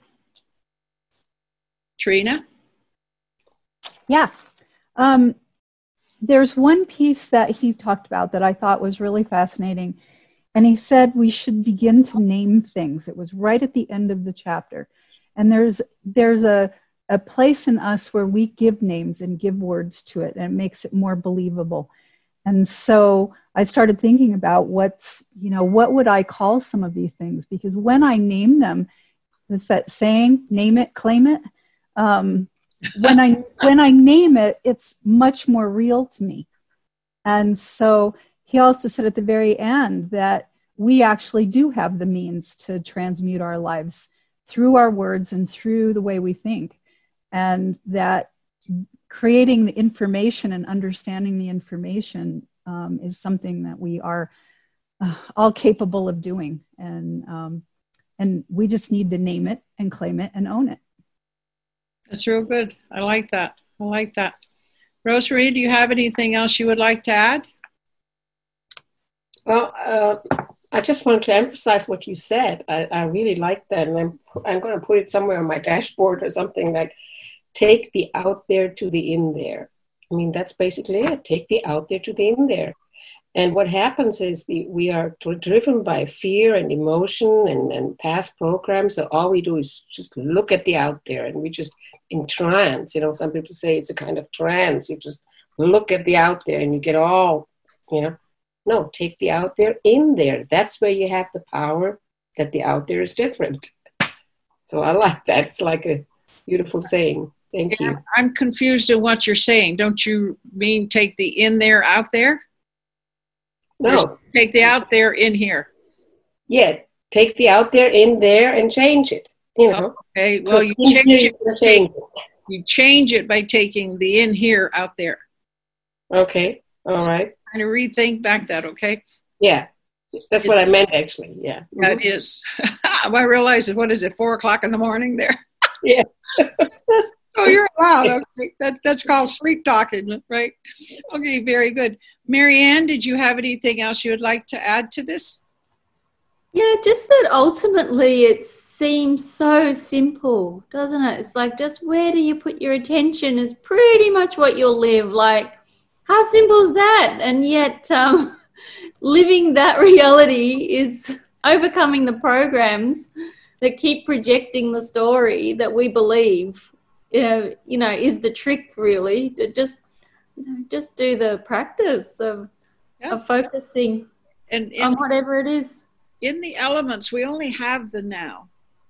Trina? Yeah. Um, there's one piece that he talked about that I thought was really fascinating. And he said we should begin to name things. It was right at the end of the chapter. And there's there's a, a place in us where we give names and give words to it, and it makes it more believable. And so I started thinking about what's, you know, what would I call some of these things? Because when I name them, it's that saying, name it, claim it. Um, when I when I name it, it's much more real to me. And so he also said at the very end that we actually do have the means to transmute our lives through our words and through the way we think. And that creating the information and understanding the information um, is something that we are uh, all capable of doing. And, um, and we just need to name it and claim it and own it. That's real good. I like that. I like that. Rosemary, do you have anything else you would like to add? Well, uh, I just wanted to emphasize what you said. I, I really like that. And I'm, I'm going to put it somewhere on my dashboard or something, like take the out there to the in there. I mean, that's basically it. Take the out there to the in there. And what happens is the, we are driven by fear and emotion and, and past programs. So all we do is just look at the out there, and we just in trance. You know, some people say it's a kind of trance. You just look at the out there and you get all, you know. No, take the out there in there. That's where you have the power that the out there is different. So I like that. It's like a beautiful saying. Thank yeah, you. I'm confused in what you're saying. Don't you mean take the in there out there? No. Just take the out there in here. Yeah, take the out there in there and change it. You know. Okay, well, you change it, change it. You change it by taking the in here out there. Okay, all right. Kind of rethink back that, okay? Yeah, that's what I meant, actually. Yeah, that mm-hmm. is. I realize it. What is it? Four o'clock in the morning there. Yeah. Oh, you're allowed. Okay, that that's called sleep talking, right? Okay, very good. Marianne, did you have anything else you would like to add to this? Yeah, just that ultimately it seems so simple, doesn't it? It's like just where do you put your attention is pretty much what you'll live. Like, how simple is that? And yet um, living that reality is overcoming the programs that keep projecting the story that we believe, uh, you know, is the trick really. To just, you know, just do the practice of, yeah. of focusing and, and on whatever it is. In the elements, we only have the now.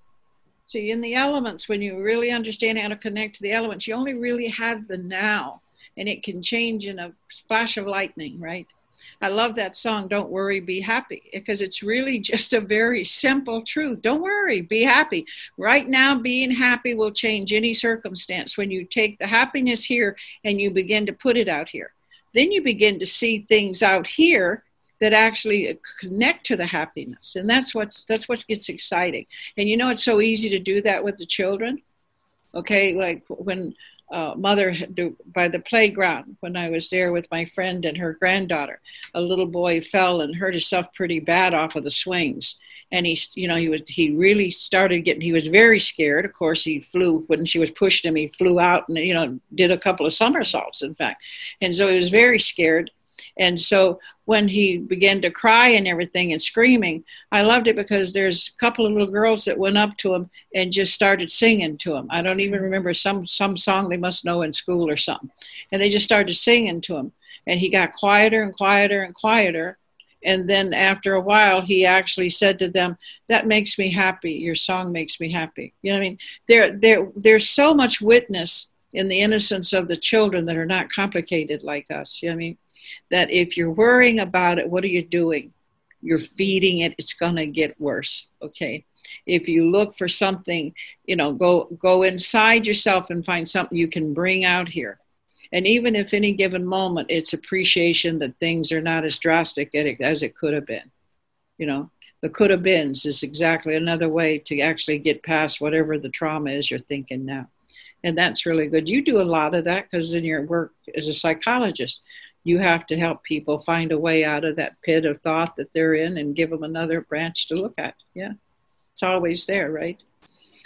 See, in the elements, when you really understand how to connect to the elements, you only really have the now. And it can change in a splash of lightning, right? I love that song, Don't Worry, Be Happy, because it's really just a very simple truth. Don't worry, be happy. Right now, being happy will change any circumstance. When you take the happiness here and you begin to put it out here, then you begin to see things out here that actually connect to the happiness. And that's what's that's what gets exciting. And you know, it's so easy to do that with the children. Okay, like when uh, mother had to, by the playground, when I was there with my friend and her granddaughter, a little boy fell and hurt himself pretty bad off of the swings. And he, you know, he was, he really started getting, he was very scared. Of course, he flew, when she was pushing him, he flew out and, you know, did a couple of somersaults, in fact. And so he was very scared. And so when he began to cry and everything and screaming, I loved it because there's a couple of little girls that went up to him and just started singing to him. I don't even remember some, some song they must know in school or something. And they just started singing to him. And he got quieter and quieter and quieter. And then after a while, he actually said to them, that makes me happy. Your song makes me happy. You know what I mean? There, there, there's so much witness in the innocence of the children that are not complicated like us. You know what I mean? That if you're worrying about it, what are you doing? You're feeding it. It's going to get worse. Okay. If you look for something, you know, go, go inside yourself and find something you can bring out here. And even if any given moment, it's appreciation that things are not as drastic as it could have been. You know, the could have beens is exactly another way to actually get past whatever the trauma is you're thinking now. And that's really good. You do a lot of that because in your work as a psychologist, you have to help people find a way out of that pit of thought that they're in and give them another branch to look at. Yeah, it's always there, right?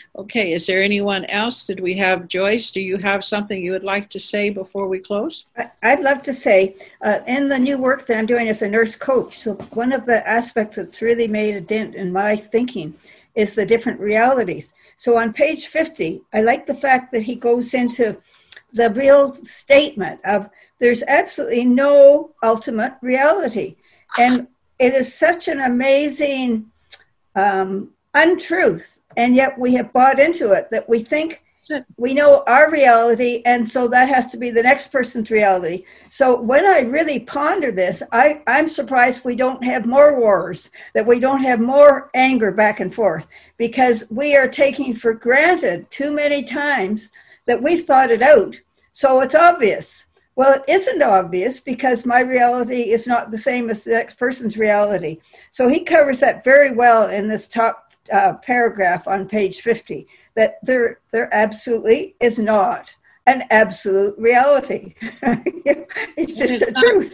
Okay, is there anyone else? Did we have Joyce? Do you have something you would like to say before we close? I'd love to say, uh, in the new work that I'm doing as a nurse coach, so one of the aspects that's really made a dent in my thinking is the different realities. So on page fifty, I like the fact that he goes into the real statement of there's absolutely no ultimate reality. And it is such an amazing um, untruth, and yet we have bought into it that we think we know our reality, and so that has to be the next person's reality. So when I really ponder this, I, I'm surprised we don't have more wars, that we don't have more anger back and forth, because we are taking for granted too many times that we've thought it out. So it's obvious. Well, it isn't obvious because my reality is not the same as the next person's reality. So he covers that very well in this top uh, paragraph on page fifty, that there, there absolutely is not an absolute reality. It's just the truth.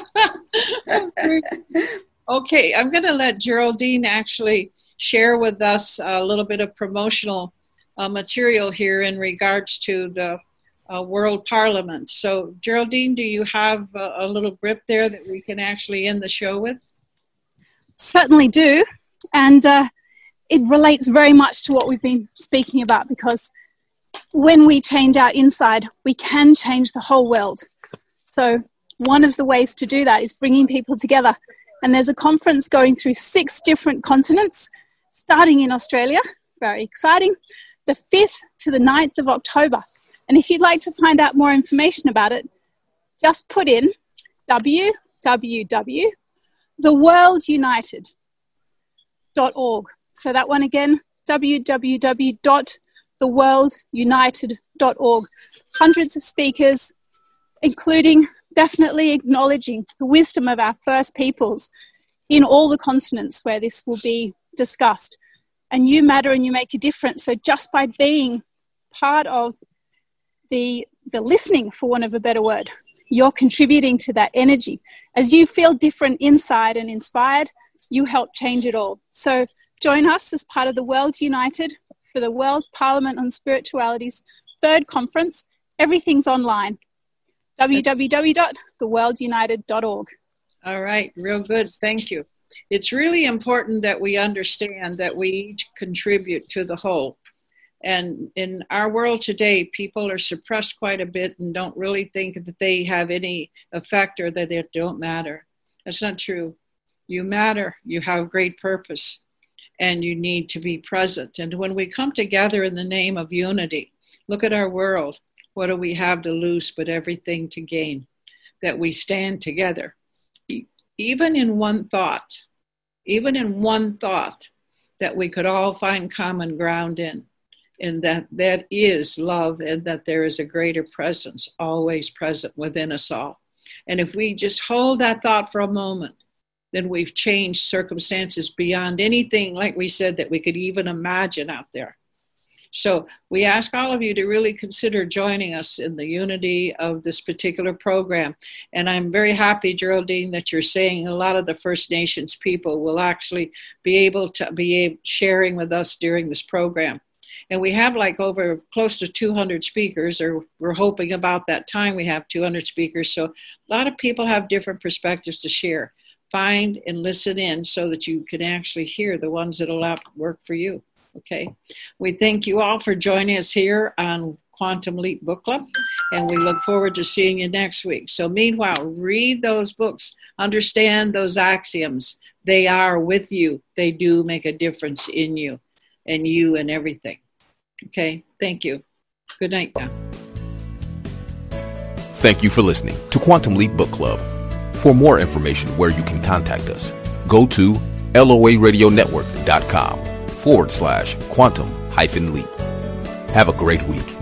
Okay, I'm going to let Geraldine actually share with us a little bit of promotional uh, material here in regards to the Uh, World Parliament. So, Geraldine, do you have a, a little grip there that we can actually end the show with? Certainly do. And uh, it relates very much to what we've been speaking about, because when we change our inside, we can change the whole world. So one of the ways to do that is bringing people together. And there's a conference going through six different continents, starting in Australia. Very exciting. The fifth to the ninth of October. And if you'd like to find out more information about it, just put in w w w dot the world united dot org. So that one again, w w w dot the world united dot org. Hundreds of speakers, including definitely acknowledging the wisdom of our first peoples in all the continents where this will be discussed. And you matter and you make a difference. So just by being part of the the listening, for want of a better word, you're contributing to that energy. As you feel different inside and inspired, you help change it all. So join us as part of the World United for the World Parliament on Spirituality's third conference. Everything's online. w w w dot the world united dot org. All right, real good. Thank you. It's really important that we understand that we each contribute to the whole. And in our world today, people are suppressed quite a bit and don't really think that they have any effect or that they don't matter. That's not true. You matter. You have great purpose, and you need to be present. And when we come together in the name of unity, look at our world. What do we have to lose but everything to gain? That we stand together, even in one thought, even in one thought, that we could all find common ground in. And that that is love, and that there is a greater presence always present within us all. And if we just hold that thought for a moment, then we've changed circumstances beyond anything, like we said, that we could even imagine out there. So we ask all of you to really consider joining us in the unity of this particular program. And I'm very happy, Geraldine, that you're saying a lot of the First Nations people will actually be able to be sharing with us during this program. And we have like over close to two hundred speakers, or we're hoping about that time we have two hundred speakers. So a lot of people have different perspectives to share. Find and listen in so that you can actually hear the ones that will work for you. Okay. We thank you all for joining us here on Quantum Leap Book Club, and we look forward to seeing you next week. So meanwhile, read those books, understand those axioms. They are with you. They do make a difference in you and you and everything. Okay, thank you. Good night now. Thank you for listening to Quantum Leap Book Club. For more information where you can contact us, go to loaradionetwork.com forward slash quantum hyphen leap. Have a great week.